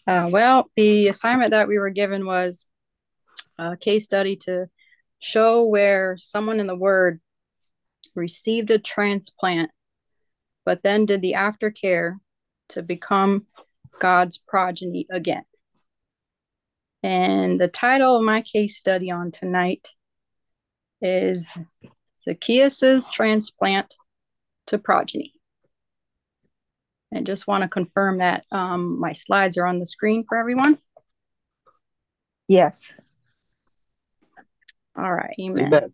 Well, the assignment that we were given was a case study to show where someone in the Word received a transplant, but then did the aftercare to become God's progeny again. And the title of my case study on tonight is Zacchaeus's Transplant to Progeny. And just want to confirm that my slides are on the screen for everyone. Yes. All right, amen.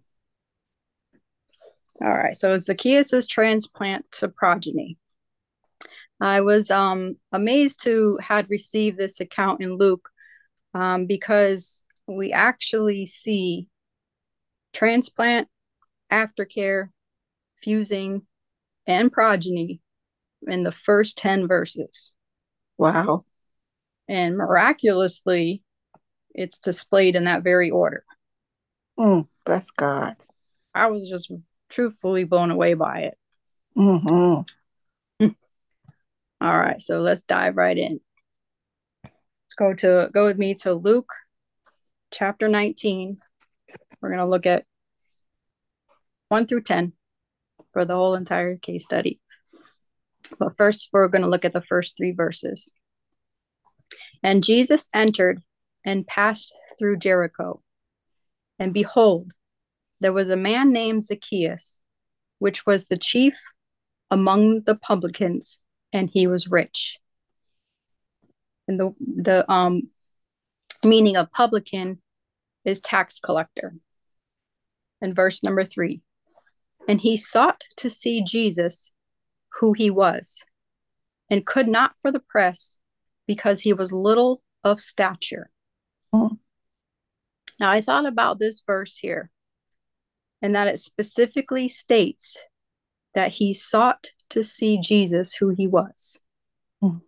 All right, so Zacchaeus's transplant to progeny. I was amazed to had received this account in Luke because we actually see transplant, aftercare, fusing, and progeny in the first 10 verses. Wow. And miraculously, it's displayed in that very order. Bless God. I was just truthfully blown away by it. Mm-hmm. All right, so let's dive right in. Go with me to Luke chapter 19. We're going to look at 1 through 10 for the whole entire case study. But first, we're going to look at the first 3 verses. And Jesus entered and passed through Jericho. And behold, there was a man named Zacchaeus, which was the chief among the publicans, and he was rich. And the meaning of publican is tax collector. And verse number 3. And he sought to see Jesus, who he was, and could not for the press, because he was little of stature. Mm. Now, I thought about this verse here, and that it specifically states that he sought to see Jesus, who he was. Mm.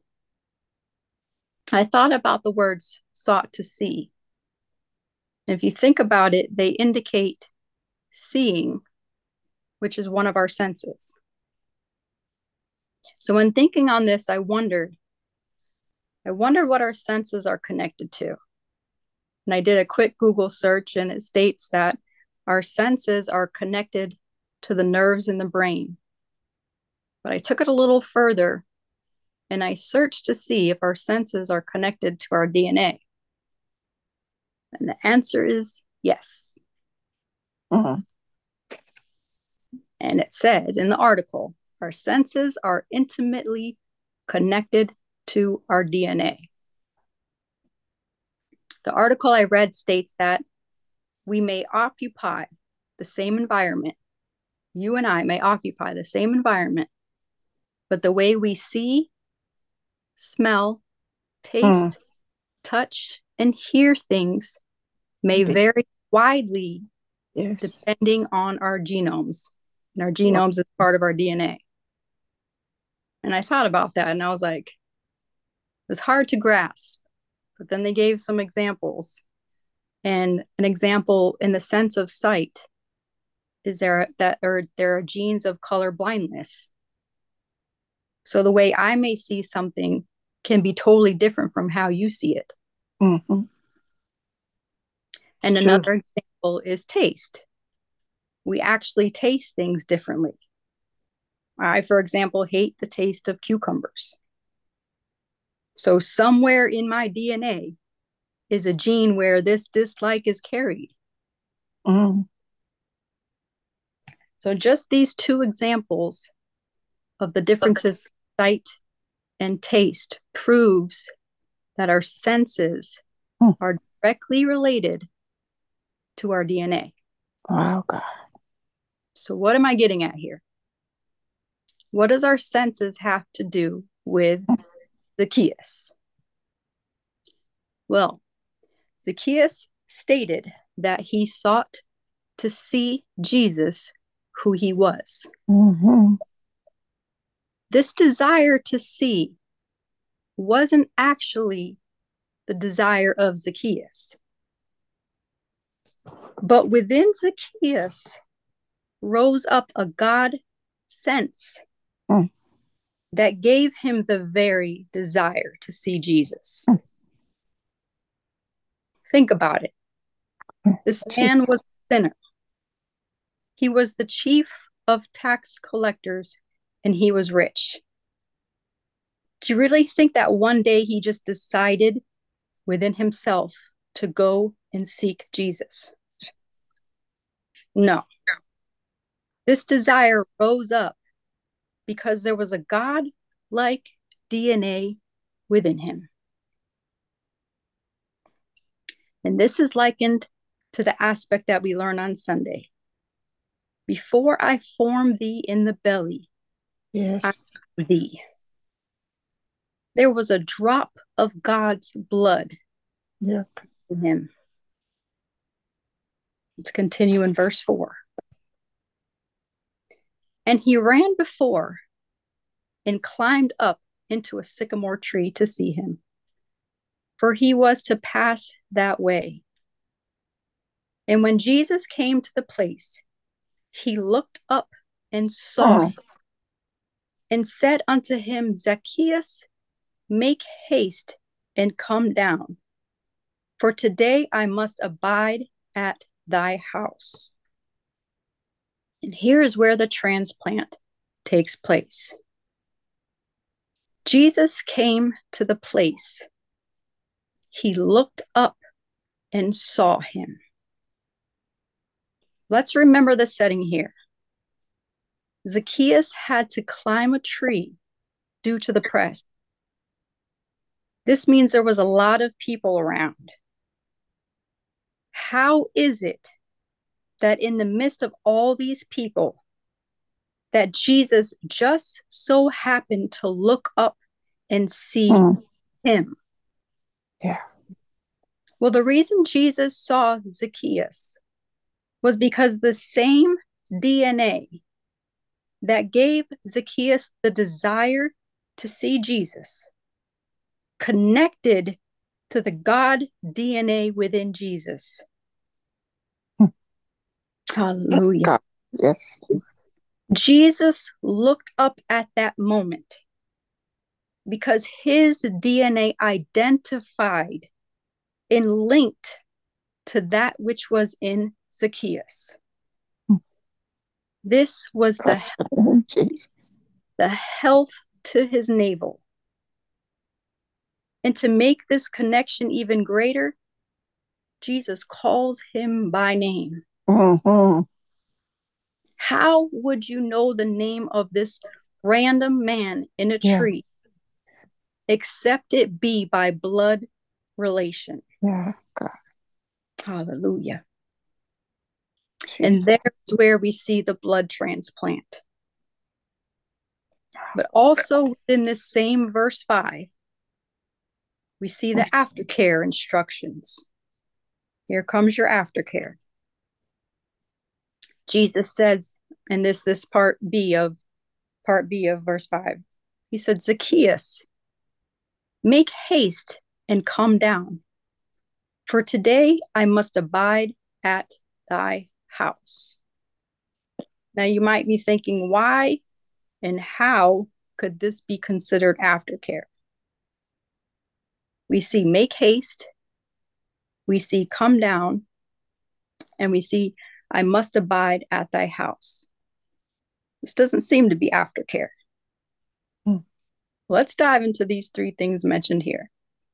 I thought about the words sought to see. And if you think about it, they indicate seeing, which is one of our senses. So when thinking on this, I wonder what our senses are connected to. And I did a quick Google search, and it states that our senses are connected to the nerves in the brain. But I took it a little further, and I searched to see if our senses are connected to our DNA. And the answer is yes. Mm-hmm. And it says in the article, our senses are intimately connected to our DNA. The article I read states that we may occupy the same environment. You and I may occupy the same environment, but the way we see, smell, taste, touch, and hear things may vary widely Yes. depending on our genomes. And our Wow. genomes is part of our DNA. And I thought about that, and I was like, it was hard to grasp. But then they gave some examples. And an example in the sense of sight is there are genes of color blindness. So the way I may see something can be totally different from how you see it. Mm-hmm. And It's true. another example is taste. We actually taste things differently. I, for example, hate the taste of cucumbers. So somewhere in my DNA is a gene where this dislike is carried. Mm. So just these 2 examples of the differences in sight and taste proves that our senses Mm. are directly related to our DNA. Wow, God. So what am I getting at here? What does our senses have to do with Zacchaeus? Well, Zacchaeus stated that he sought to see Jesus, who he was. Mm-hmm. This desire to see wasn't actually the desire of Zacchaeus. But within Zacchaeus rose up a God sense Mm. that gave him the very desire to see Jesus. Think about it. This man was a sinner. He was the chief of tax collectors, and he was rich. Do you really think that one day he just decided within himself to go and seek Jesus? No. This desire rose up because there was a God-like DNA within him. And this is likened to the aspect that we learn on Sunday. Before I formed thee in the belly, Yes. I knew thee. There was a drop of God's blood Yep. in him. Let's continue in verse 4. And he ran before and climbed up into a sycamore tree to see him, for he was to pass that way. And when Jesus came to the place, he looked up and saw him, and said unto him, Zacchaeus, make haste and come down, for today I must abide at thy house. And here is where the transplant takes place. Jesus came to the place. He looked up and saw him. Let's remember the setting here. Zacchaeus had to climb a tree due to the press. This means there was a lot of people around. How is it that in the midst of all these people, that Jesus just so happened to look up and see him? Yeah. Well, the reason Jesus saw Zacchaeus was because the same DNA that gave Zacchaeus the desire to see Jesus connected to the God DNA within Jesus. Hallelujah. God. Yes. Jesus looked up at that moment because his DNA identified and linked to that which was in Zacchaeus. This was the health to his navel. And to make this connection even greater, Jesus calls him by name. How would you know the name of this random man in a tree, except it be by blood relation? Yeah, God. Hallelujah. Jesus. And there's where we see the blood transplant. But also within this same verse 5, we see the aftercare instructions. Here comes your aftercare. Jesus says, and this part B of verse 5, he said, Zacchaeus, make haste and come down, for today I must abide at thy house. Now you might be thinking, why and how could this be considered aftercare? We see make haste, we see come down, and we see I must abide at thy house. This doesn't seem to be aftercare. Let's dive into these three things mentioned here.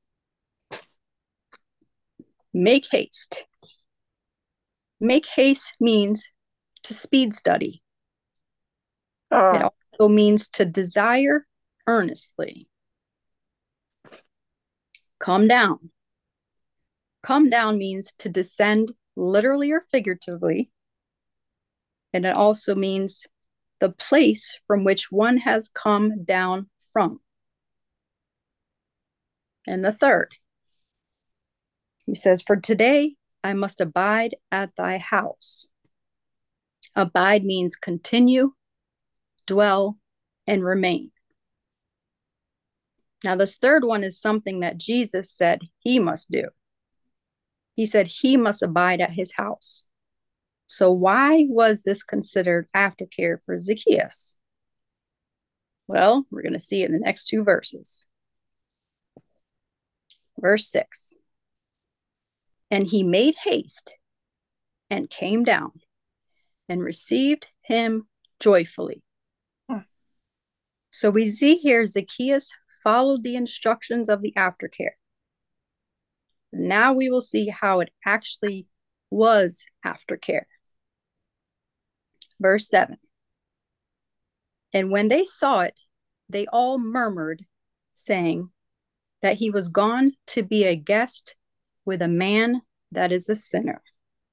Make haste. Make haste means to speed study. It also means to desire earnestly. Come down. Come down means to descend literally or figuratively. And it also means the place from which one has come down from. And the third, he says, for today I must abide at thy house. Abide means continue, dwell, and remain. Now, this third one is something that Jesus said he must do. He said he must abide at his house. So why was this considered aftercare for Zacchaeus? Well, we're going to see it in the next two verses. Verse 6. And he made haste and came down and received him joyfully. So we see here Zacchaeus followed the instructions of the aftercare. Now we will see how it actually was aftercare. Verse 7. And when they saw it, they all murmured, saying that he was gone to be a guest with a man that is a sinner.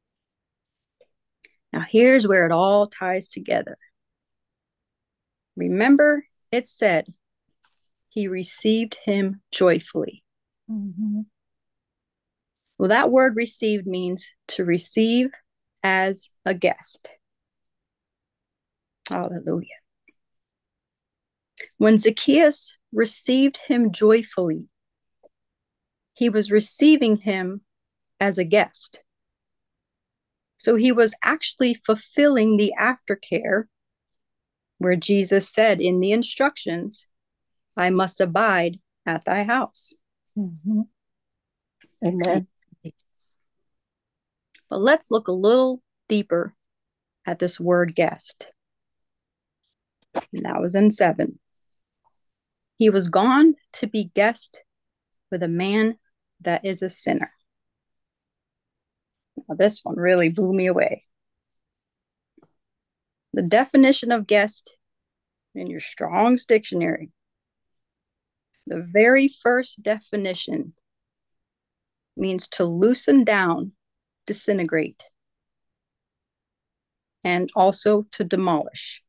Now here's where it all ties together. Remember, it said he received him joyfully. Mm-hmm. Well, that word received means to receive as a guest. Hallelujah. When Zacchaeus received him joyfully, he was receiving him as a guest. So he was actually fulfilling the aftercare where Jesus said in the instructions, I must abide at thy house. Mm-hmm. Amen. But let's look a little deeper at this word guest. And that was in 7. He was gone to be guest with a man that is a sinner. Now, this one really blew me away. The definition of guest in your Strong's dictionary, the very first definition means to loosen down, disintegrate, and also to demolish.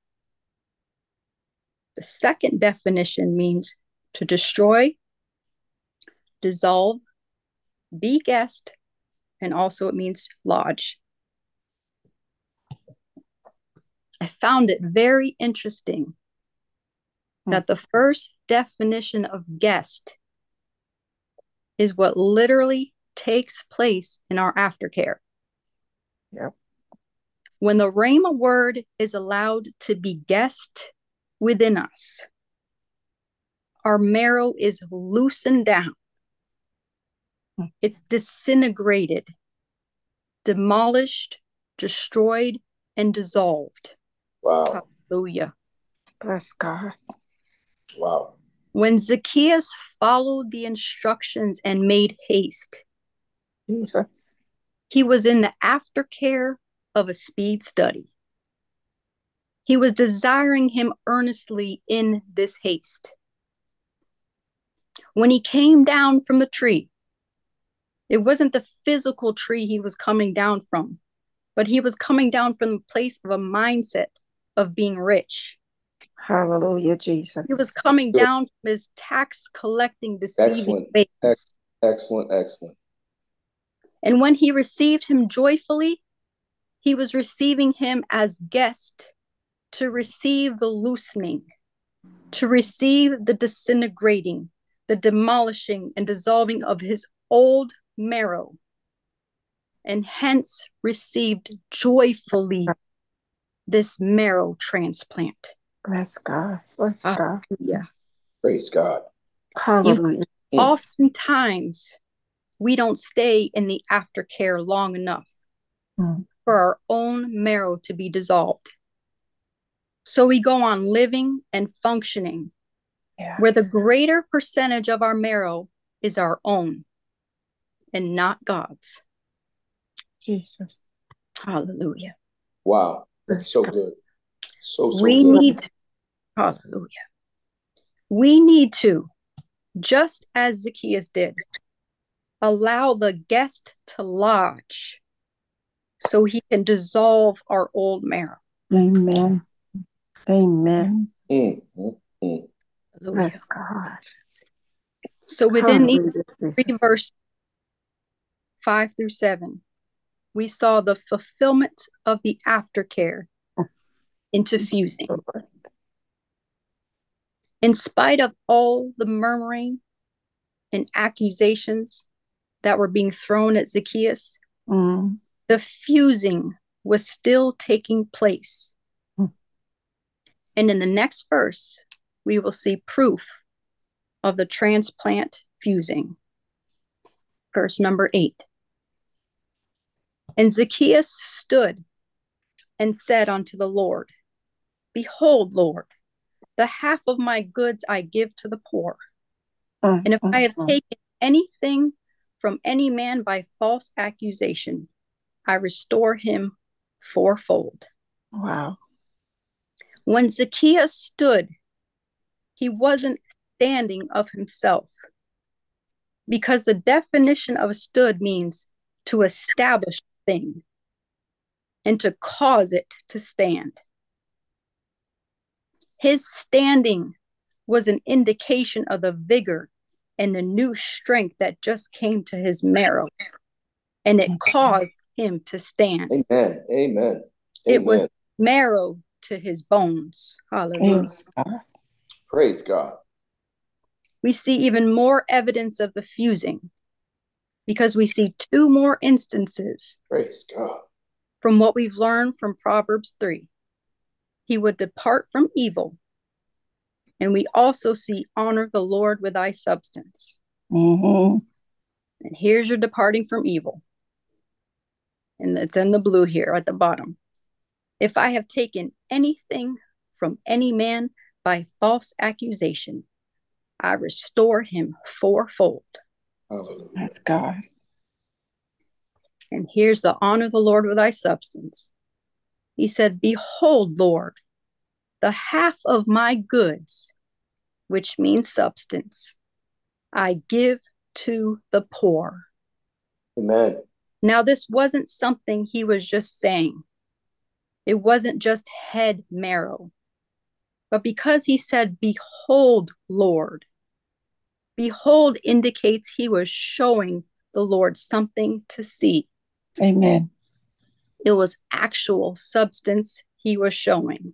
The second definition means to destroy, dissolve, be guest, and also it means lodge. I found it very interesting that the first definition of guest is what literally takes place in our aftercare. Yep. When the Rhema word is allowed to be guest within us, our marrow is loosened down. It's disintegrated, demolished, destroyed, and dissolved. Wow. Hallelujah. Bless God. Wow. When Zacchaeus followed the instructions and made haste, Jesus. he was in the aftercare of a speed study. He was desiring him earnestly in this haste. When he came down from the tree, it wasn't the physical tree he was coming down from, but he was coming down from the place of a mindset of being rich. Hallelujah, Jesus. He was coming down from his tax collecting, deceiving ways. Excellent. And when he received him joyfully, he was receiving him as guest to receive the loosening, to receive the disintegrating, the demolishing and dissolving of his old marrow, and hence received joyfully this marrow transplant. Bless God. Bless God. Yeah. Praise God. Hallelujah. Oftentimes, we don't stay in the aftercare long enough for our own marrow to be dissolved. So we go on living and functioning where the greater percentage of our marrow is our own and not God's. Jesus. Hallelujah. Wow. That's so good. So we good. Need to, hallelujah. We need to, just as Zacchaeus did, allow the guest to lodge so he can dissolve our old marrow. Amen. Amen. Bless God. So within these 3 verses, 5 through 7, we saw the fulfillment of the aftercare into fusing. In spite of all the murmuring and accusations that were being thrown at Zacchaeus, the fusing was still taking place. And in the next verse, we will see proof of the transplant fusing. Verse number 8. And Zacchaeus stood and said unto the Lord, Behold, Lord, the half of my goods I give to the poor. And if I have taken anything from any man by false accusation, I restore him fourfold. Wow. When Zacchaeus stood, he wasn't standing of himself, because the definition of stood means to establish a thing and to cause it to stand. His standing was an indication of the vigor and the new strength that just came to his marrow, and it caused him to stand. Amen. Amen. It was Amen. marrow to his bones. Hallelujah. Yes, God. Praise God. We see even more evidence of the fusing, because we see two more instances Praise God. from what we've learned from Proverbs 3. He would depart from evil. And we also see honor the Lord with thy substance. Mm-hmm. And here's your departing from evil. And it's in the blue here at the bottom. If I have taken anything from any man by false accusation, I restore him fourfold. Hallelujah. That's God. And here's the honor the Lord with thy substance. He said, Behold, Lord, the half of my goods, which means substance, I give to the poor. Amen. Now, this wasn't something he was just saying. It wasn't just head marrow. But because he said, Behold, Lord, behold indicates he was showing the Lord something to see. Amen. It was actual substance he was showing.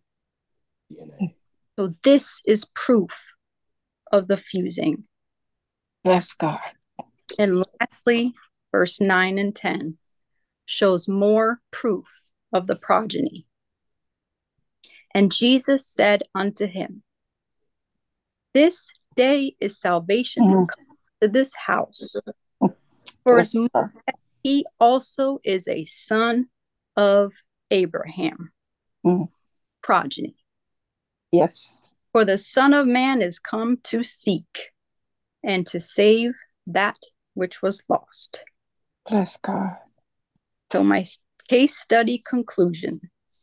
So this is proof of the fusing. Bless God. And lastly, verse 9 and 10 shows more proof of the progeny. And Jesus said unto him, This day is salvation come to this house, for as much as he also is a son of Abraham. Progeny. Yes. For the Son of Man is come to seek and to save that which was lost. Bless God. So my case study conclusion.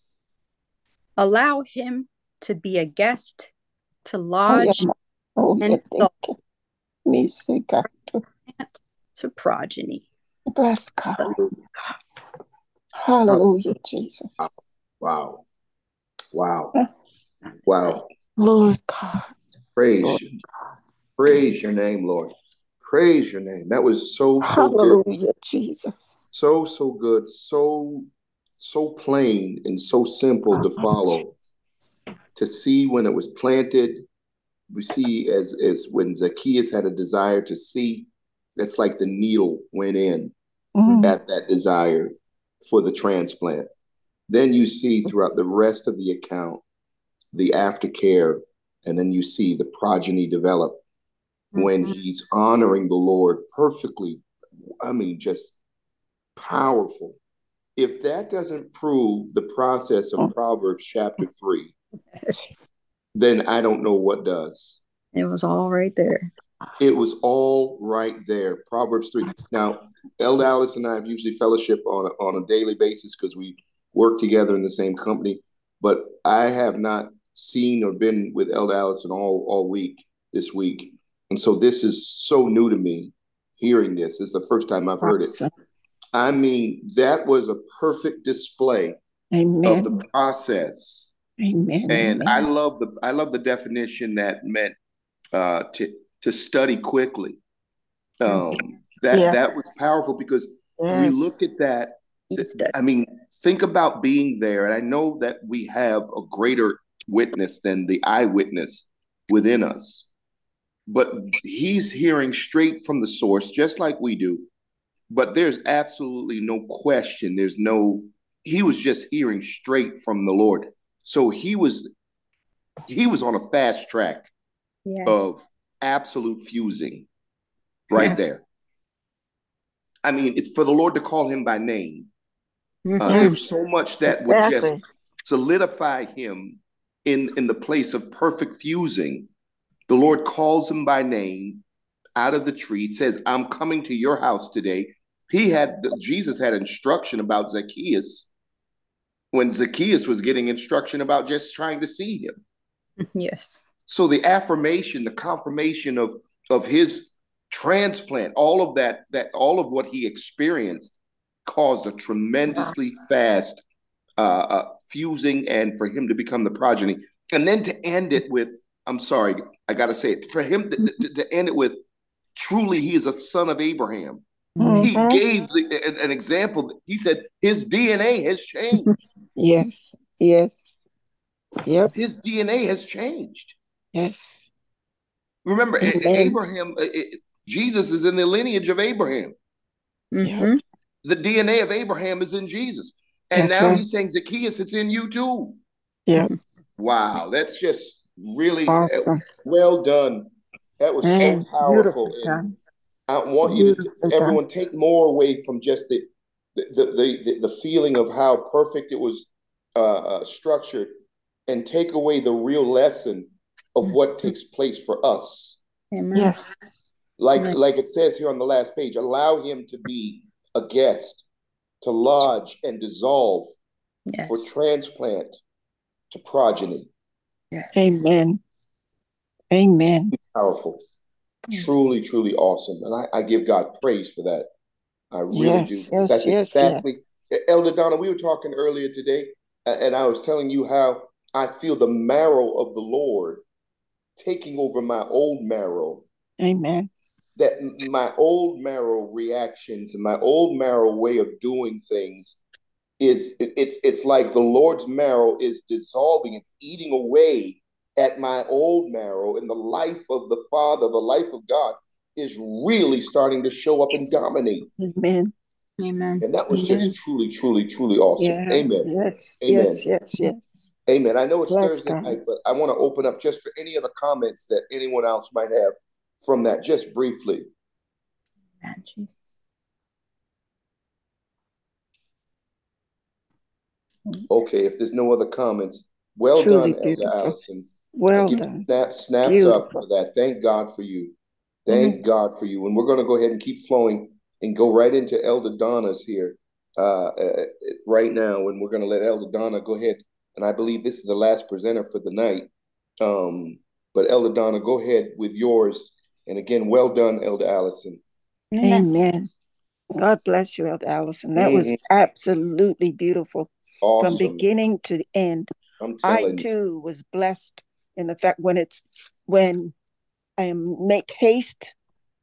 Allow him to be a guest, to lodge, and to progeny. Bless God. Hallelujah, Jesus. Wow. Wow. Wow. Lord God. Praise Lord you. God. Praise your name, Lord. Praise your name. That was so Hallelujah, good. Jesus. So good. So plain and so simple to follow. To see when it was planted. We see as when Zacchaeus had a desire to see, that's like the needle went in at that desire for the transplant. Then you see throughout the rest of the account, the aftercare, and then you see the progeny develop when he's honoring the Lord perfectly. I mean, just powerful. If that doesn't prove the process of Proverbs chapter 3, then I don't know what does. It was all right there. It was all right there. Proverbs 3. Now, Elder Alice and I have usually fellowship on a daily basis because we work together in the same company. But I have not seen or been with Elder Alice all week this week. And so this is so new to me, hearing this. This is the first time I've heard it. I mean, that was a perfect display of the process. Amen. And Amen. I love the definition that meant to study quickly. That was powerful because we look at that. I mean, think about being there. And I know that we have a greater witness than the eyewitness within us. But he's hearing straight from the source, just like we do. But there's absolutely no question. He was just hearing straight from the Lord. So he was on a fast track of absolute fusing right there. I mean, it's for the Lord to call him by name Mhm. There was so much that would just Exactly. solidify him in the place of perfect fusing. The Lord calls him by name out of the tree, says, I'm coming to your house today. Jesus had instruction about Zacchaeus when Zacchaeus was getting instruction about just trying to see him. Yes. So the affirmation, the confirmation of his transplant, all of that all of what he experienced caused a tremendously fast fusing and for him to become the progeny. And then to end it with, I'm sorry, I got to say it, for him to end it with, truly he is a son of Abraham. He Mm-hmm. gave an example. He said his DNA has changed. Yes. Yes. Yep. His DNA has changed. Yes. Remember, Amen. Abraham, Jesus is in the lineage of Abraham. Yep. Mhm. The DNA of Abraham is in Jesus. And That's now right. he's saying, Zacchaeus, it's in you too. Yep. Wow, that's just really Awesome. well done. That was so Man, powerful. beautifully And done. I want you to, Beautifully done. everyone, take more away from just the feeling of how perfect it was structured, and take away the real lesson of what takes place for us. Amen. Yes. Like it says here on the last page, allow him to be a guest, to lodge and dissolve, for Yes. transplant to progeny. Yes. Amen. Amen. Powerful. Truly, truly awesome. And I give God praise for that. I really do. Yes. Yes. That's Yes. exactly, Yes. Elder Donna, we were talking earlier today, and I was telling you how I feel the marrow of the Lord taking over my old marrow, Amen. that my old marrow reactions and my old marrow way of doing things it's like the Lord's marrow is dissolving, it's eating away at my old marrow, and the life of the Father, the life of God is really starting to show up and dominate. Amen. Amen. And that was just Amen. truly, truly, truly awesome. Yeah. Amen. Yes. Amen. Yes. Yes. Yes. Amen. I know it's Bless Thursday God. night, but I want to open up just for any other comments that anyone else might have from that, just briefly. Amen, Jesus. Okay, if there's no other comments, well Truly done, Elder beautiful. Allison. I Well give you done. snaps up for Beautiful. that. Thank God for you. Mhm. Thank God for you. And we're going to go ahead and keep flowing and go right into Elder Donna's here right now. And we're going to let Elder Donna go ahead. And I believe this is the last presenter for the night. But Elder Donna, go ahead with yours. And again, well done, Elder Allison. Amen. Amen. God bless you, Elder Allison. That was Mhm. absolutely beautiful from Awesome. beginning to end. I'm I telling you. too was blessed in the fact when make haste.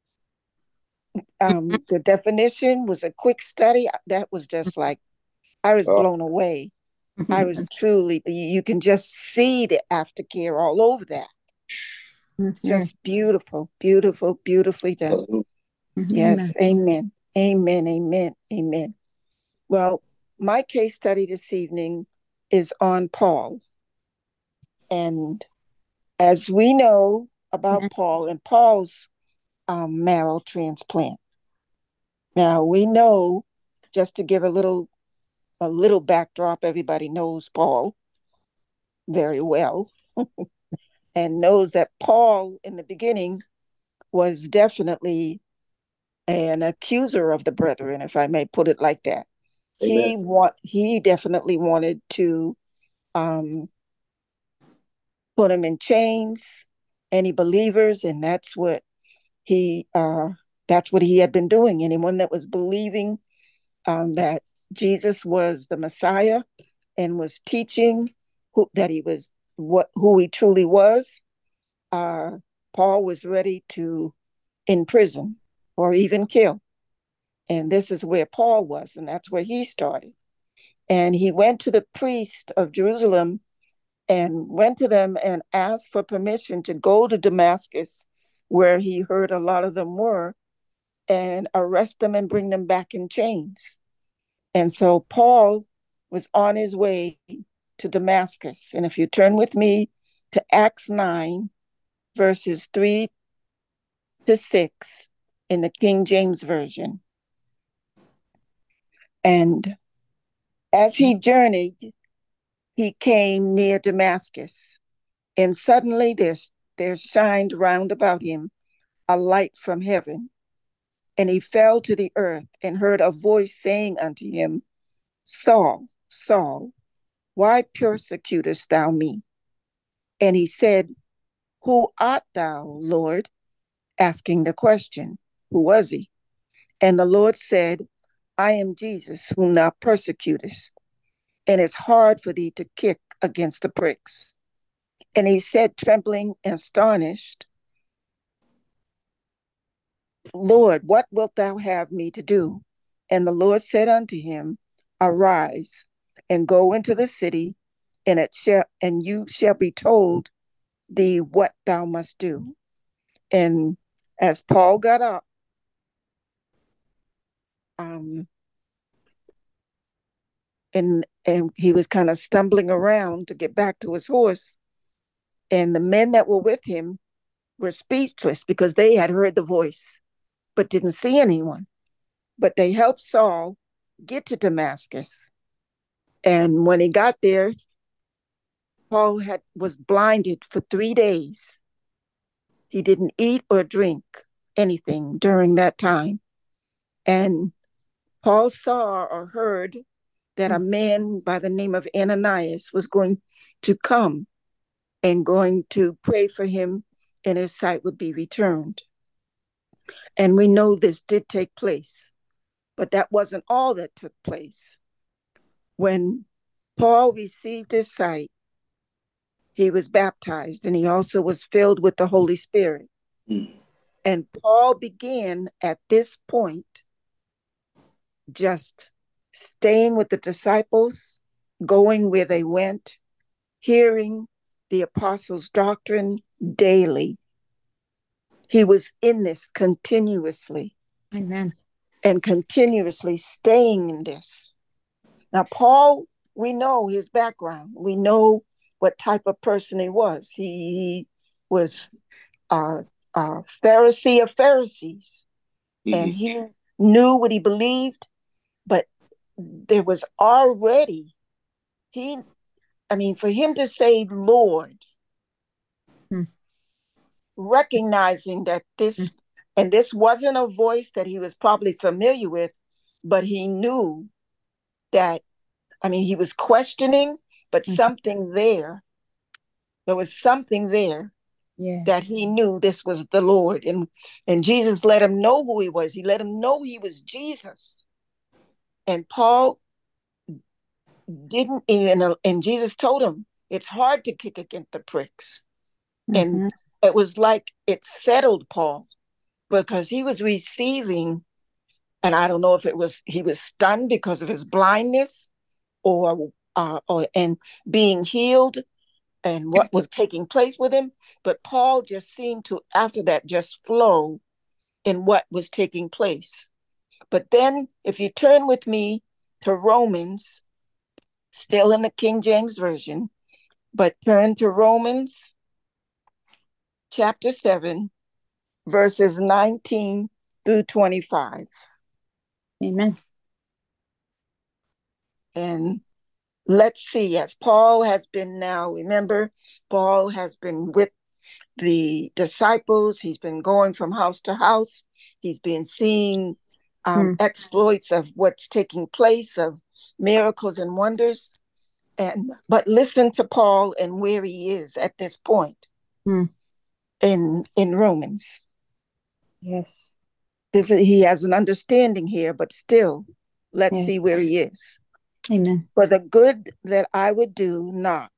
The definition was a quick study. That was just like I was Uh, blown away. I was truly. You can just see the aftercare all over that. It's Mhm. just beautiful, beautiful, beautifully done. Amen. Yes, amen, amen, amen, amen. Well, my case study this evening is on Paul. And as we know about Paul and Paul's marrow transplant, now we know, just to give a little backdrop, everybody knows Paul very well and knows that Paul in the beginning was definitely an accuser of the brethren, if I may put it like that. amen. He definitely wanted to um, put them in chains, any believers, and he that's what he had been doing. Anyone that was believing that Jesus was the Messiah and was teaching that he was who he truly was, uh, Paul was ready to imprison or even kill. And this is where Paul was, and that's where he started. And he went to the priest of Jerusalem and went to them and asked for permission to go to Damascus, where he heard a lot of them were, and arrest them and bring them back in chains. And so Paul was on his way to Damascus. And if you turn with me to Acts 9, verses 3 to 6 in the King James Version. And As he journeyed, he came near Damascus, and suddenly there shined round about him a light from heaven. And he fell to the earth and heard a voice saying unto him, Saul, Saul, why persecutest thou me? And he said, Who art thou, Lord? Asking the question, who was he? And the Lord said, I am Jesus, whom thou persecutest, and it's hard for thee to kick against the pricks. And he said, trembling and astonished, Lord, what wilt thou have me to do? And the Lord said unto him, Arise and go into the city, and you shall be told thee what thou must do. And as Paul got up, and he was kind of stumbling around to get back to his horse, and the men that were with him were speechless because they had heard the voice but didn't see anyone. But they helped Saul get to Damascus. And when he got there, Paul was blinded for 3 days. He didn't eat or drink anything during that time. And Paul saw or heard that a man by the name of Ananias was going to come and going to pray for him, and his sight would be returned. And we know this did take place, but that wasn't all that took place. When Paul received his sight, he was baptized, and he also was filled with the Holy Spirit. And Paul began at this point just staying with the disciples, going where they went, hearing the apostles' doctrine daily. He was in this continuously. Amen. And continuously staying in this. Now, Paul, we know his background. We know what type of person he was. He was a Pharisee of Pharisees, and he knew what he believed, but there was already, for him to say Lord, recognizing that this wasn't a voice that he was probably familiar with, but he knew that, he was questioning, but something there was something there that he knew this was the Lord. And Jesus let him know who he was. He let him know he was Jesus. And Paul didn't even, and Jesus told him, it's hard to kick against the pricks. And it was like it settled Paul because he was receiving, and I don't know if he was stunned because of his blindness or being healed and what was taking place with him. But Paul just seemed to, after that, just flow in what was taking place. But then if you turn with me to Romans, still in the King James Version, but turn to Romans chapter 7, verses 19 through 25. Amen. And let's see, as Paul has been now, remember, Paul has been with the disciples. He's been going from house to house. He's been seeing exploits of what's taking place, of miracles and wonders. But listen to Paul and where he is at this point in Romans. Yes. He has an understanding here, but still, let's see where he is. Amen. For the good that I would do not.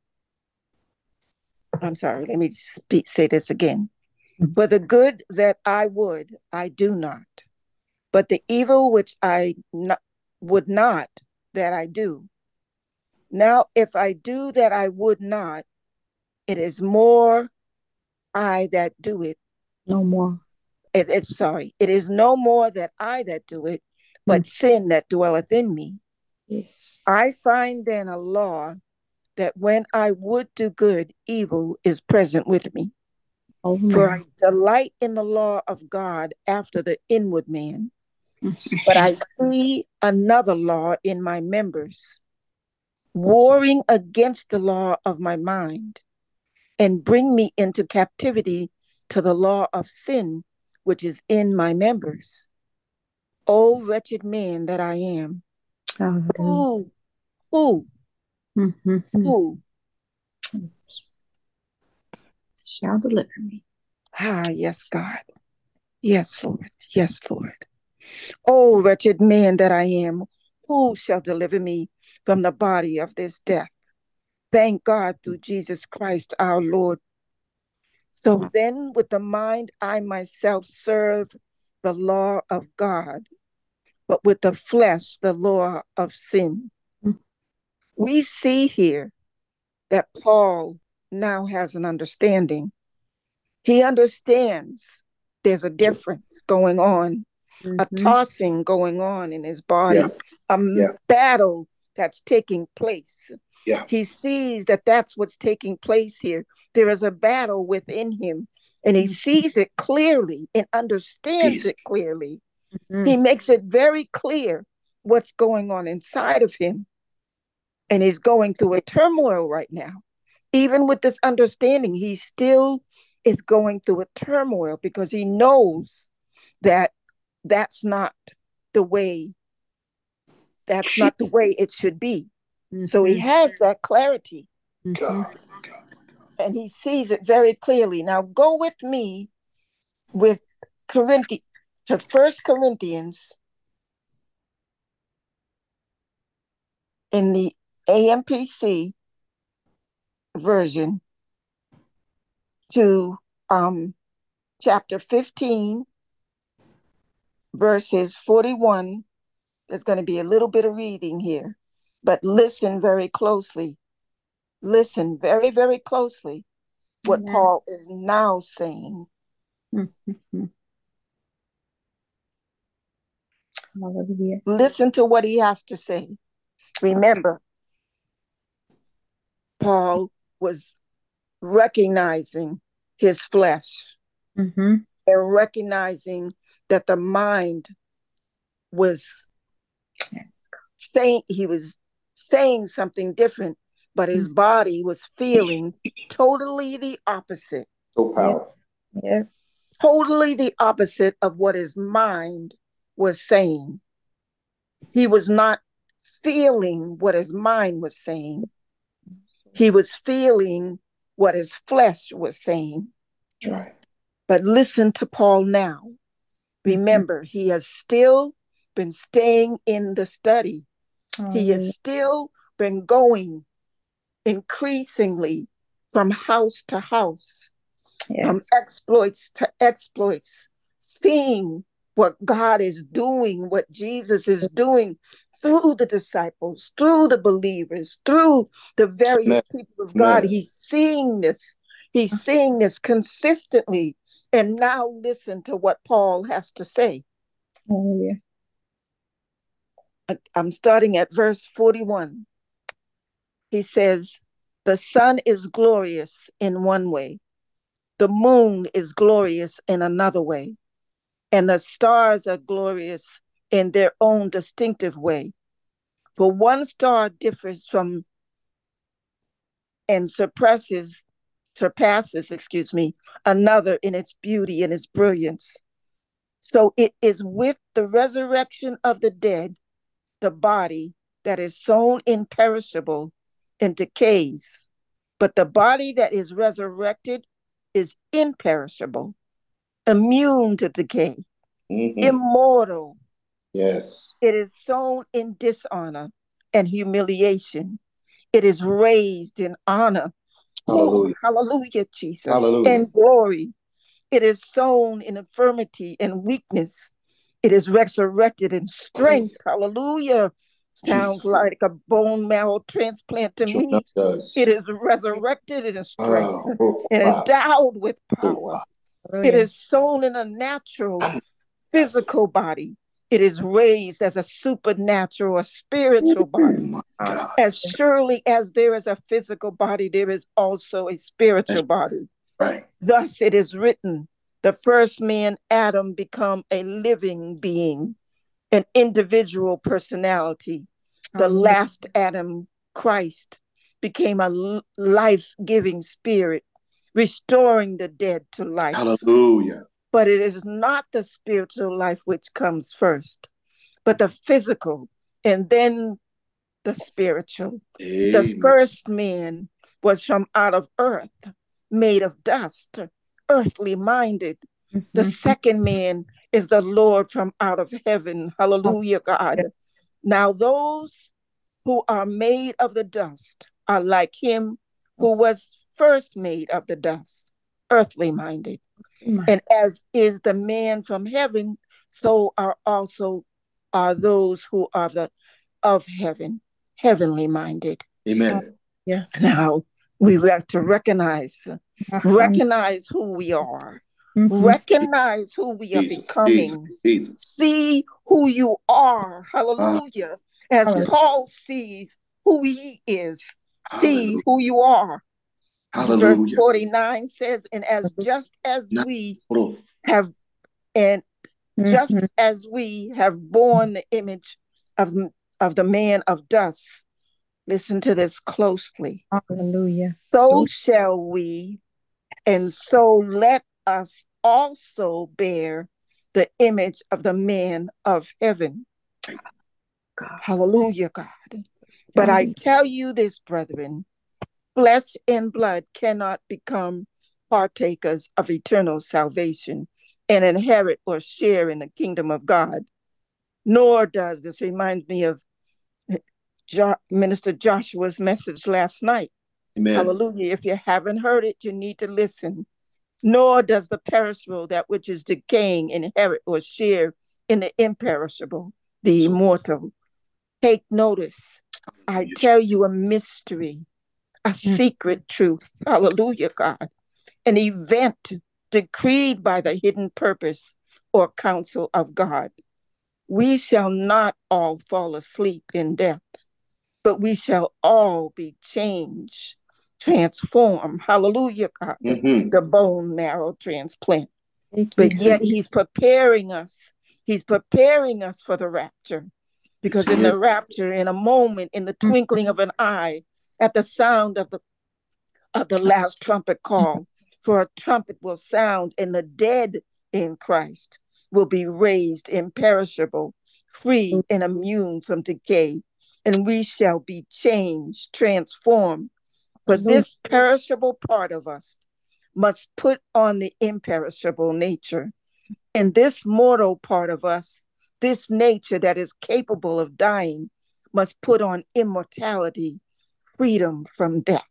I'm sorry, let me say this again. For the good that I would, I do not. But the evil which I would not, that I do. Now, if I do that I would not, it is more I that do it. No more. It is no more that I that do it, but sin that dwelleth in me. Yes. I find then a law that when I would do good, evil is present with me. Oh, for I delight in the law of God after the inward man. But I see another law in my members, warring against the law of my mind, and bring me into captivity to the law of sin, which is in my members. O wretched man that I am, who shall deliver me? Yes, God. Yes, Lord. Yes, Lord. O wretched man that I am, who shall deliver me from the body of this death? Thank God through Jesus Christ our Lord. So then, with the mind, I myself serve the law of God, but with the flesh, the law of sin. We see here that Paul now has an understanding. He understands there's a difference going on, a tossing going on in his body, a battle that's taking place. He sees that that's what's taking place here. There is a battle within him, and he sees it clearly and understands it clearly. He makes it very clear what's going on inside of him, and he's going through a turmoil right now. Even with this understanding, he still is going through a turmoil because he knows that that's not the way it should be. So he has that clarity. And he sees it very clearly. Now go with me with to 1 Corinthians in the AMPC version to chapter 15, verses 41. There's going to be a little bit of reading here, but listen very closely. Listen very, very closely what Paul is now saying. Hallelujah. Listen to what he has to say. Remember, Paul was recognizing his flesh and recognizing that the mind was saying something different, but his body was feeling totally the opposite. So powerful. Yeah. Totally the opposite of what his mind was saying. He was not feeling what his mind was saying. He was feeling what his flesh was saying. That's right. But listen to Paul now. Remember, he has still been staying in the study. He has still been going increasingly from house to house, from exploits to exploits, seeing what God is doing, what Jesus is doing through the disciples, through the believers, through the various people of God. He's seeing this. He's seeing this consistently. And now listen to what Paul has to say. I'm starting at verse 41. He says, the sun is glorious in one way. The moon is glorious in another way. And the stars are glorious in their own distinctive way. For one star differs from and surpasses, another in its beauty and its brilliance. So it is with the resurrection of the dead, the body that is sown imperishable and decays, but the body that is resurrected is imperishable, immune to decay, immortal. Yes. It is sown in dishonor and humiliation. It is raised in honor. Hallelujah. Hallelujah, Jesus. Hallelujah. And glory. It is sown in infirmity and weakness. It is resurrected in strength. Hallelujah. Sounds Jesus. like a bone marrow transplant to me. It is resurrected in strength and endowed with power. It is sown in a natural physical body. It is raised as a supernatural, a spiritual body. As surely as there is a physical body, there is also a spiritual body. Right. Thus it is written, the first man, Adam, become a living being. an individual personality. The last Adam, Christ, became a life-giving spirit, restoring the dead to life. Hallelujah. But it is not the spiritual life which comes first, but the physical, and then the spiritual. Amen. The first man was from out of earth, made of dust, earthly minded. The second man is the Lord from out of heaven. Hallelujah, God. Now those who are made of the dust are like him who was first made of the dust, earthly minded. And as is the man from heaven, so are also those who are of heaven, heavenly minded. Amen. Yeah. Now we have to recognize who we are, recognize who we are becoming. Jesus. See who you are. Hallelujah. As Paul sees who he is, see who you are. Hallelujah. Verse 49 says, and just as we have borne the image of the man of dust, listen to this closely. Hallelujah. So shall we, and so let us also bear the image of the man of heaven. God. Hallelujah, God. But I tell you this, brethren, flesh and blood cannot become partakers of eternal salvation and inherit or share in the kingdom of God. Nor does this remind me of Minister Joshua's message last night. Amen. Hallelujah. If you haven't heard it, you need to listen. Nor does the perishable, that which is decaying, inherit or share in the imperishable, the immortal. Take notice. I tell you a mystery, a secret truth. Hallelujah, God. An event decreed by the hidden purpose or counsel of God. We shall not all fall asleep in death, but we shall all be changed, transformed. Hallelujah, God. The bone marrow transplant. But yet he's preparing us. He's preparing us for the rapture. Because in the rapture, in a moment, in the twinkling of an eye, at the sound of the last trumpet call, for a trumpet will sound, and the dead in Christ will be raised imperishable, free and immune from decay, and we shall be changed, transformed. But this perishable part of us must put on the imperishable nature. And this mortal part of us, this nature that is capable of dying, must put on immortality, freedom from death.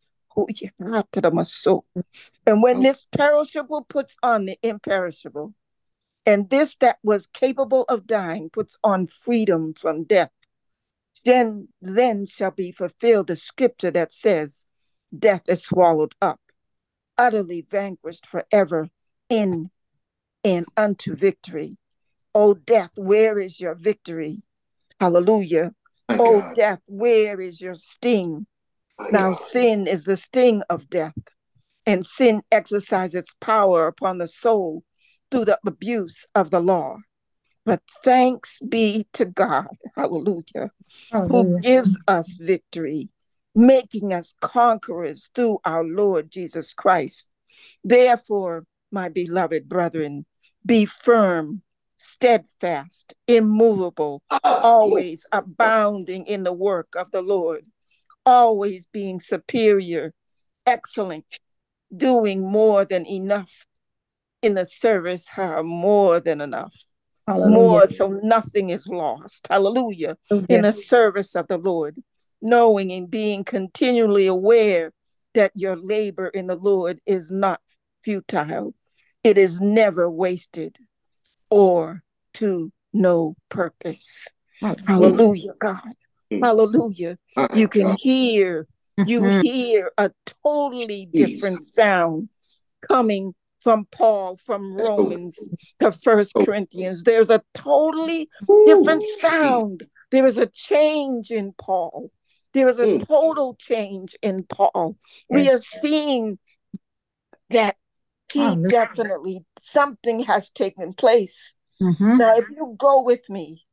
And when this perishable puts on the imperishable, and this that was capable of dying puts on freedom from death, then shall be fulfilled the scripture that says, death is swallowed up, utterly vanquished forever in and unto victory. O death, where is your victory? Hallelujah. O death, where is your sting? Now sin is the sting of death, and sin exercises its power upon the soul through the abuse of the law. But thanks be to God, hallelujah, who gives us victory, making us conquerors through our Lord Jesus Christ. Therefore, my beloved brethren, be firm, steadfast, immovable, always abounding in the work of the Lord, always being superior, excellent, doing more than enough in the service, more than enough. Hallelujah. More, so nothing is lost. Hallelujah. In the service of the Lord, knowing and being continually aware that your labor in the Lord is not futile. It is never wasted or to no purpose. Hallelujah, God. Hallelujah. You can hear, hear a totally different sound coming from Paul, from Romans to 1 Corinthians. There's a totally different sound. There is a change in Paul. There is a total change in Paul. We are seeing that he definitely, something has taken place. Now, if you go with me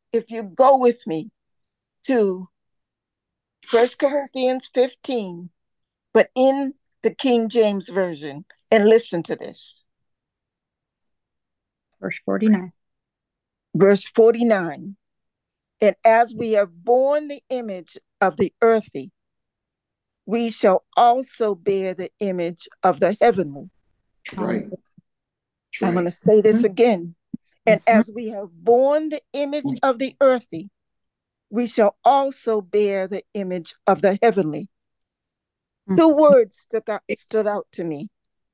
if you go with me to 1 Corinthians 15, but in the King James Version, and listen to this. Verse 49. Verse 49. And as we have borne the image of the earthy, we shall also bear the image of the heavenly. Right. I'm going to say this again. And as we have borne the image of the earthy, we shall also bear the image of the heavenly. Two words stood out to me: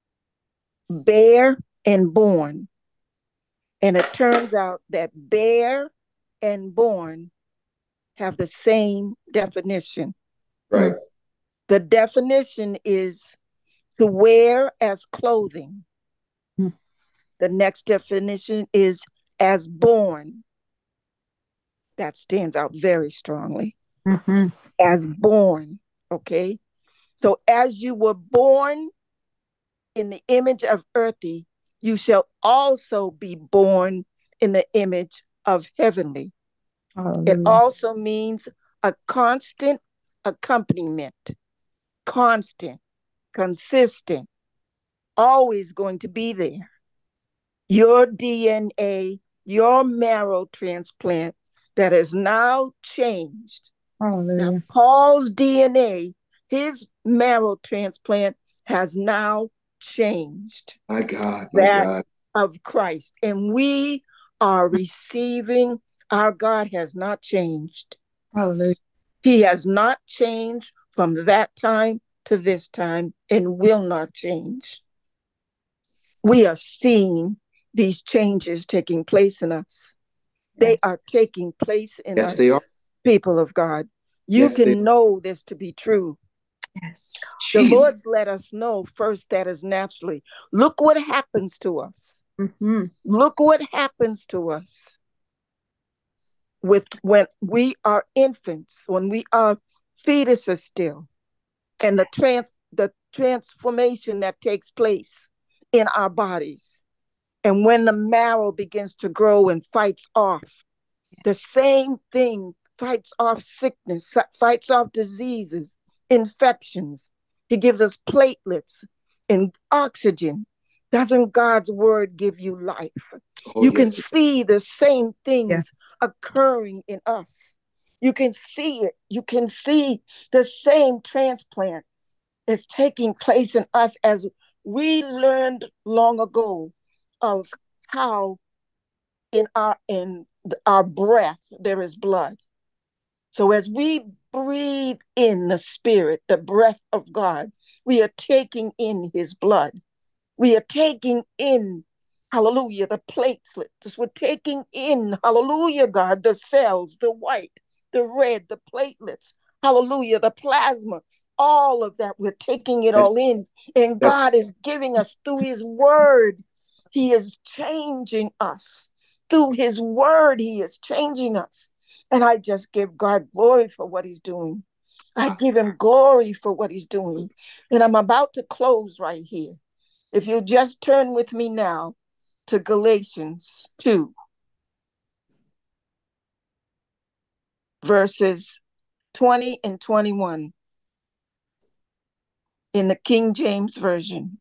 bear and born. And it turns out that bear and born have the same definition. Right. The definition is to wear as clothing. The next definition is as born. That stands out very strongly. As born, okay? So as you were born in the image of earthy, you shall also be born in the image of heavenly. It also means a constant accompaniment, constant, consistent, always going to be there. Your DNA, your marrow transplant that has now changed. Now, Paul's DNA, his marrow transplant has now changed. My God, that of Christ. And we are receiving, our God has not changed. Hallelujah. He has not changed from that time to this time and will not change. We are seeing these changes taking place in us. They are taking place in us, they are. People of God. You can know this to be true. Yes. The Lord's let us know first that is naturally. Look what happens to us. Look what happens to us when we are infants, when we are fetuses still, and the transformation that takes place in our bodies. And when the marrow begins to grow and fights off, the same thing fights off sickness, fights off diseases, infections. He gives us platelets and oxygen. Doesn't God's word give you life? You can see the same things occurring in us. You can see it. You can see the same transplant is taking place in us, as we learned long ago of how in our breath there is blood. So as we breathe in the Spirit, the breath of God, we are taking in his blood. We are taking in, hallelujah, the platelets. We're taking in, hallelujah, God, the cells, the white, the red, the platelets, hallelujah, the plasma, all of that. We're taking it all in. And God is giving us through his word. He is changing us. Through his word, he is changing us. And I just give God glory for what he's doing. I give him glory for what he's doing. And I'm about to close right here. If you just turn with me now to Galatians 2, verses 20 and 21 in the King James Version.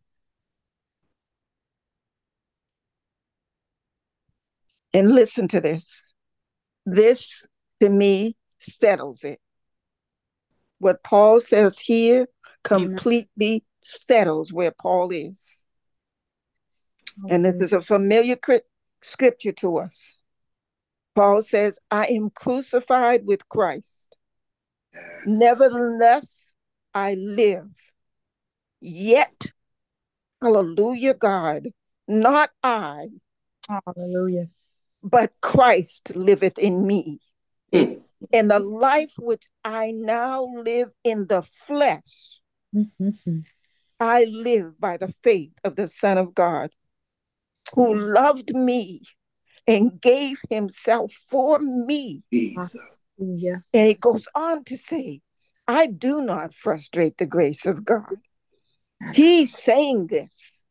And listen to this. This, to me, settles it. What Paul says here completely settles where Paul is. And this is a familiar scripture to us. Paul says, I am crucified with Christ. Nevertheless, I live. Yet, hallelujah, God, not I, hallelujah, but Christ liveth in me. And the life which I now live in the flesh, I live by the faith of the Son of God, who loved me and gave himself for me. Yeah. And it goes on to say, I do not frustrate the grace of God. He's saying this.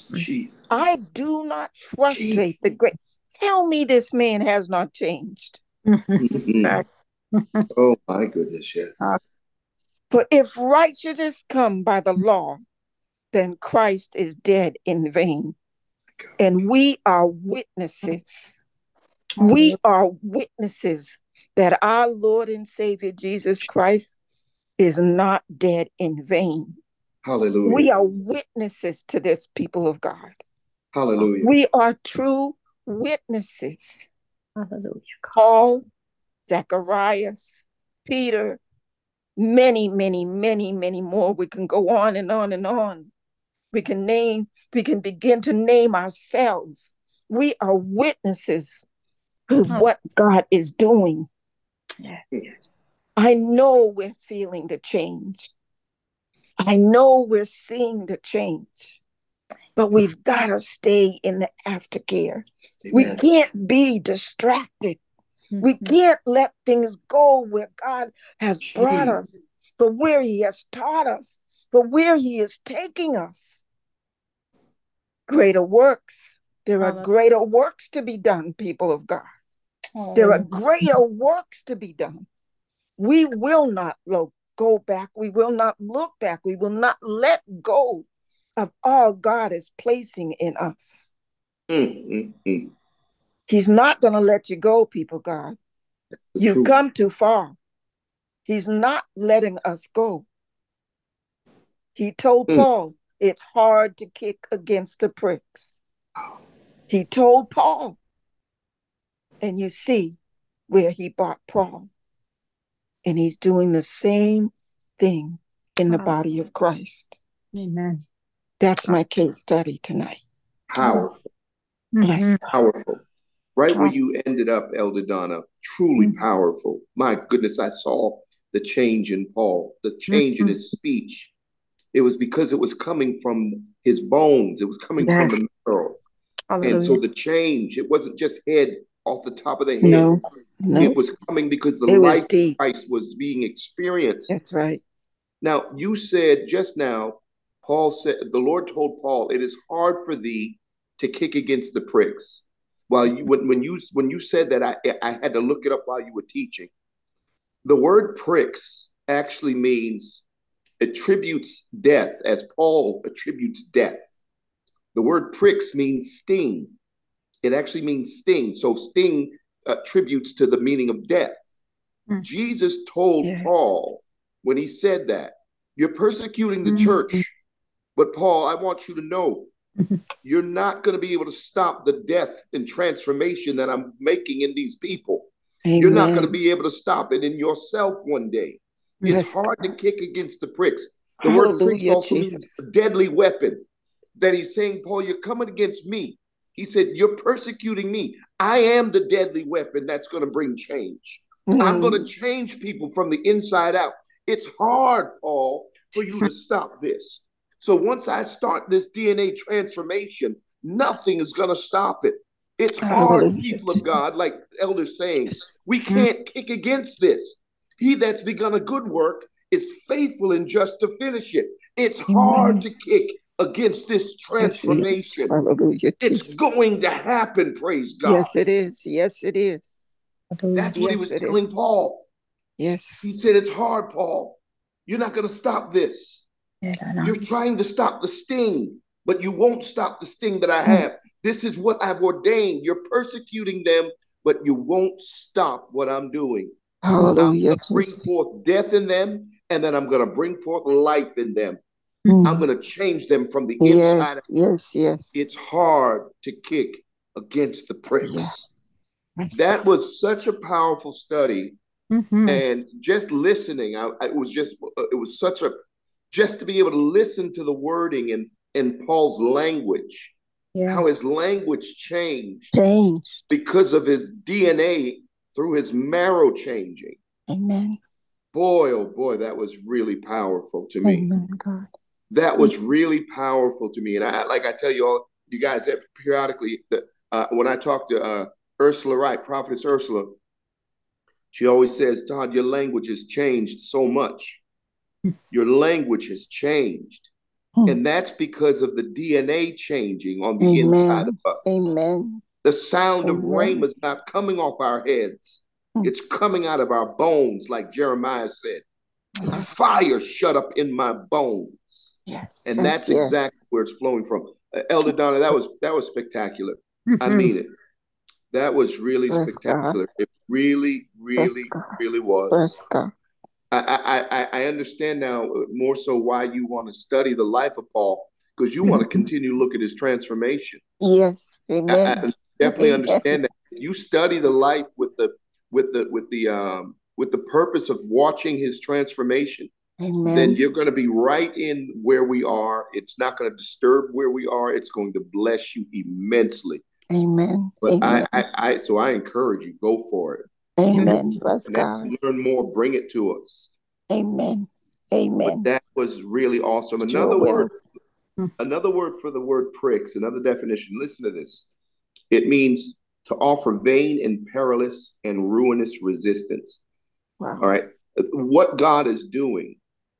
I do not frustrate the grace. Tell me this man has not changed. Mhm. Oh my goodness, yes. For if righteousness come by the law, then Christ is dead in vain. And we are witnesses. We are witnesses that our Lord and Savior Jesus Christ is not dead in vain. Hallelujah. We are witnesses to this, people of God. Hallelujah. We are true witnesses. Hallelujah. Paul, Zacharias, Peter, many, many, many, many more. We can go on and on and on. We can begin to name ourselves. We are witnesses of what God is doing. Yes, yes. I know we're feeling the change. I know we're seeing the change, but we've got to stay in the aftercare. Amen. We can't be distracted. We can't let things go where God has brought us, for where He has taught us, for where He is taking us. Greater works. There are greater works to be done, people of God. There are greater works to be done. We will not go back. We will not look back. We will not let go of all God is placing in us. He's not going to let you go, people, God. You've come too far. He's not letting us go. He told Paul, it's hard to kick against the pricks. He told Paul, and you see where he brought Paul. And he's doing the same thing in the body of Christ. Amen. That's my case study tonight. Powerful. Bless God. Powerful. Right where you ended up, Elder Donna, truly powerful. My goodness, I saw the change in Paul, the change in his speech. It was because it was coming from his bones. It was coming from the marrow. And so the change, it wasn't just head off the top of the head. No. It was coming because the life of Christ was being experienced. That's right. Now, you said just now, Paul said, the Lord told Paul, it is hard for thee to kick against the pricks. Well, when you said that, I had to look it up while you were teaching. The word pricks actually means attributes death, as Paul attributes death. The word pricks means sting. It actually means sting. So sting attributes to the meaning of death. Jesus told Paul when he said that, you're persecuting the church, but Paul, I want you to know, you're not going to be able to stop the death and transformation that I'm making in these people. Amen. You're not going to be able to stop it in yourself one day. It's hard to kick against the pricks. The word pricks also means a deadly weapon. That he's saying, Paul, you're coming against me. He said, you're persecuting me. I am the deadly weapon that's going to bring change. I'm going to change people from the inside out. It's hard, Paul, for you to stop this. So once I start this DNA transformation, nothing is going to stop it. It's hard, people of God, like Elder's saying. We can't kick against this. He that's begun a good work is faithful and just to finish it. It's hard to kick against this transformation. Hallelujah. It's going to happen, praise God. Yes, it is. Yes, it is. That's what he was telling Paul. Yes. He said, it's hard, Paul. You're not going to stop this. You're trying to stop the sting, but you won't stop the sting that I have. This is what I've ordained. You're persecuting them, but you won't stop what I'm doing. Hallelujah. I'm going to bring forth death in them, and then I'm going to bring forth life in them. I'm going to change them from the inside out. Yes. It's hard to kick against the pricks. That was such a powerful study. And just listening, it was such a, just to be able to listen to the wording in Paul's language, how his language changed because of his DNA through his marrow changing. Amen. Boy, oh boy, that was really powerful to me. Amen, God. That was really powerful to me. And I tell you all, you guys have periodically, when I talk to Ursula Wright, Prophetess Ursula, she always says, Todd, your language has changed so much. Your language has changed. And that's because of the DNA changing on the inside of us. Amen. The sound of rhema is not coming off our heads. It's coming out of our bones, like Jeremiah said. It's Yes. fire shut up in my bones. Yes. And Yes, that's yes. exactly where it's flowing from. Elder Donna, that was spectacular. I mean it. That was really Bless God. spectacular. It really, Bless really, God. really was. Bless God. I understand now more so why you want to study the life of Paul, because you want to continue to look at his transformation. Yes. I Amen. definitely Amen. understand that. If you study the life with the purpose of watching his transformation, then Amen. you're going to be right in where we are. It's not going to disturb where we are. It's going to bless you immensely. Amen. But Amen. so I encourage you, go for it. Amen. Bless And as God. you learn more, bring it to us. Amen. But Amen. that was really awesome. Sure will. Another word for the word pricks, another definition. Listen to this. It means to offer vain and perilous and ruinous resistance. Wow. All right. What God is doing,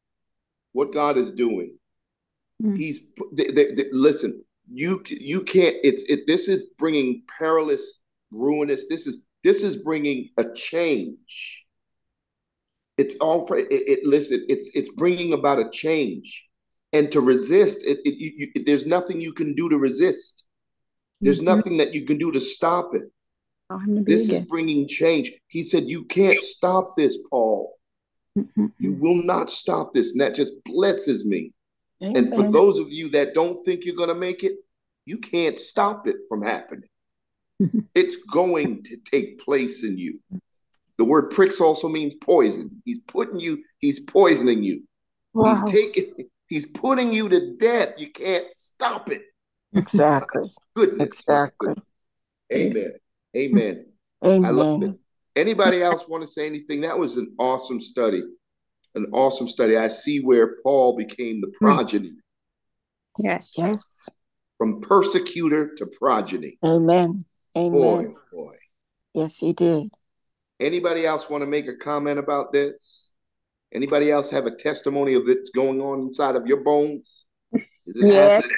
he's listen, you can't, this is bringing perilous, ruinous, this is bringing a change. It's all for it. Listen, it's bringing about a change, and to resist it, there's nothing you can do to resist. There's nothing that you can do to stop it. This is bringing change. He said, "You can't stop this, Paul. You will not stop this," and that just blesses me. Amen. And for those of you that don't think you're going to make it, you can't stop it from happening. It's going to take place in you. The word pricks also means poison. He's poisoning you. Wow. He's putting you to death. You can't stop it. Exactly. Goodness. Exactly. Amen. Amen. Amen. I love it. Anybody else want to say anything? That was an awesome study. An awesome study. I see where Paul became the progeny. Yes. Yes. From persecutor to progeny. Amen. Amen. Boy. Yes, he did. Anybody else want to make a comment about this? Anybody else have a testimony of what's going on inside of your bones? Is it happening?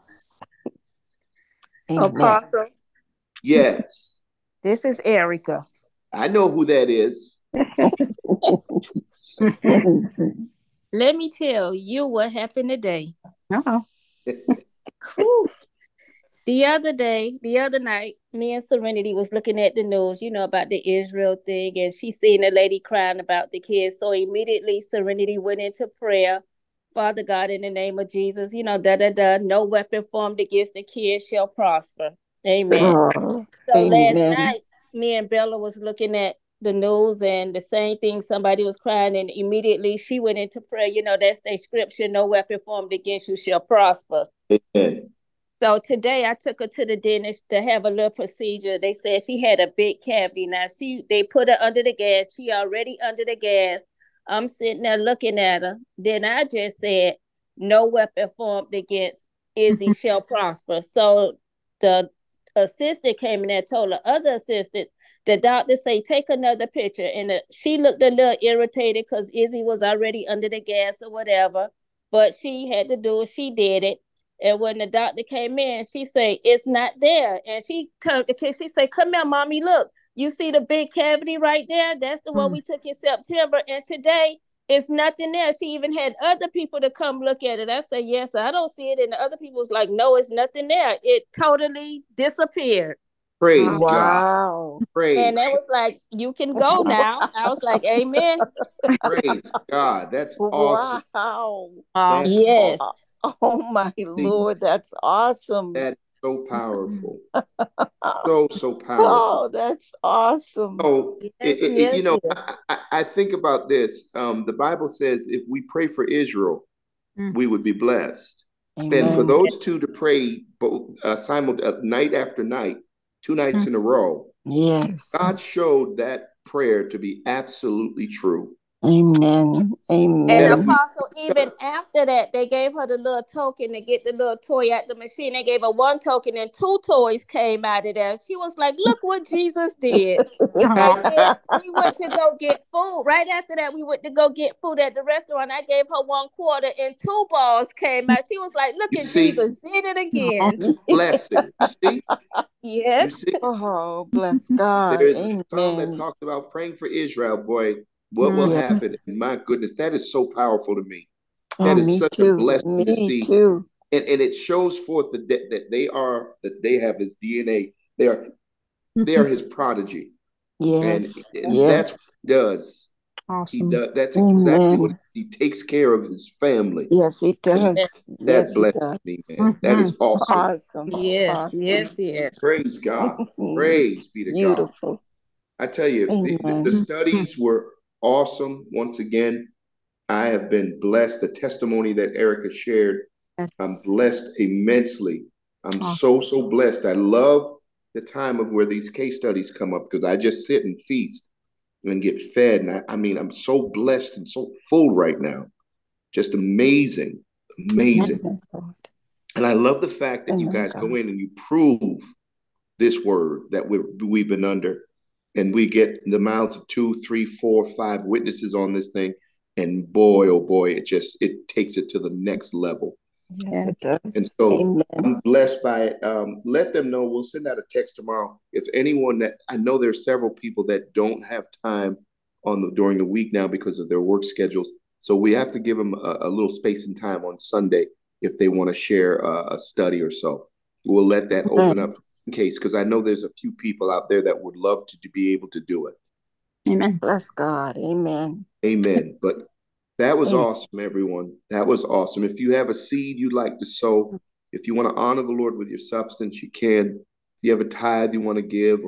Apostle. Yes. This is Erica. I know who that is. Let me tell you what happened today. The other night, me and Serenity was looking at the news, about the Israel thing, and she seen a lady crying about the kids. So immediately Serenity went into prayer. Father God, in the name of Jesus, no weapon formed against the kids shall prosper. Amen. So last night, me and Bella was looking at the news, and the same thing, somebody was crying, and immediately she went into prayer. That's the scripture, no weapon formed against you shall prosper. Amen. So today I took her to the dentist to have a little procedure. They said she had a big cavity. Now they put her under the gas. She already under the gas. I'm sitting there looking at her. Then I just said, no weapon formed against Izzy shall prosper. So the assistant came in there, told the other assistant, the doctor say, take another picture. And she looked a little irritated because Izzy was already under the gas or whatever. But she had to do it. She did it. And when the doctor came in, she said, it's not there. And she turned the kid, she said, come here, mommy, look. You see the big cavity right there? That's the one we took in September. And today, it's nothing there. She even had other people to come look at it. I said, yes, I don't see it. And the other people was like, no, it's nothing there. It totally disappeared. Praise God. Praise. And that was like, you can go now. I was like, amen. Praise God. That's awesome. Wow. That's yes. awesome. Oh my Lord, that's awesome. That's so powerful. so powerful. Oh, that's awesome. So, I think about this. The Bible says if we pray for Israel, we would be blessed. Amen. And for those two to pray both night after night, 2 nights in a row, yes, God showed that prayer to be absolutely true. Amen. And Amen. Apostle, even after that, they gave her the little token to get the little toy out the machine. They gave her one token and two toys came out of there. She was like, look what Jesus did. And then we went to go get food. Right after that, we went to go get food at the restaurant. I gave her 1/4 and two balls came out. She was like, look You at see? Jesus did it again. Blessing. You see? You Yes. see? Oh, bless God. There is a song that Amen. talks about praying for Israel, boy. What will Yes. happen? And my goodness, that is so powerful to me. Oh, That is me such a too. blessing to Me see. too. And it shows forth that they have his DNA. They are his prodigy. Yes. And that's what Yes. he does. Awesome. That's exactly what Amen. he takes care of his family. Yes, he And does. that Yes, he blesses does. me, man. That is awesome. Awesome. Yes, Awesome. yes, yes. Praise God. Praise be to God. Beautiful. I tell you, the Amen. studies were awesome. Once again, I have been blessed. The testimony that Erica shared, Yes. I'm blessed immensely. I'm Awesome. so blessed. I love the time of where these case studies come up because I just sit and feast and get fed. And I mean, I'm so blessed and so full right now. Just amazing, amazing. Amen, Lord. And I love the fact that you Amen, guys God. go in and you prove this word that we've been under. And we get the mouths of 2, 3, 4, 5 witnesses on this thing. And boy, oh boy, it takes it to the next level. Yes, it And does. so Amen. I'm blessed by it. Let them know. We'll send out a text tomorrow. If anyone that I know there's several people that don't have time during the week now because of their work schedules. So we have to give them a little space and time on Sunday if they want to share a study or so. We'll let that open up in case, because I know there's a few people out there that would love to be able to do it. Amen. Bless God. Amen. Amen. But that was Amen. awesome, everyone. That was awesome. If you have a seed you'd like to sow, if you want to honor the Lord with your substance, you can. If you have a tithe you want to give,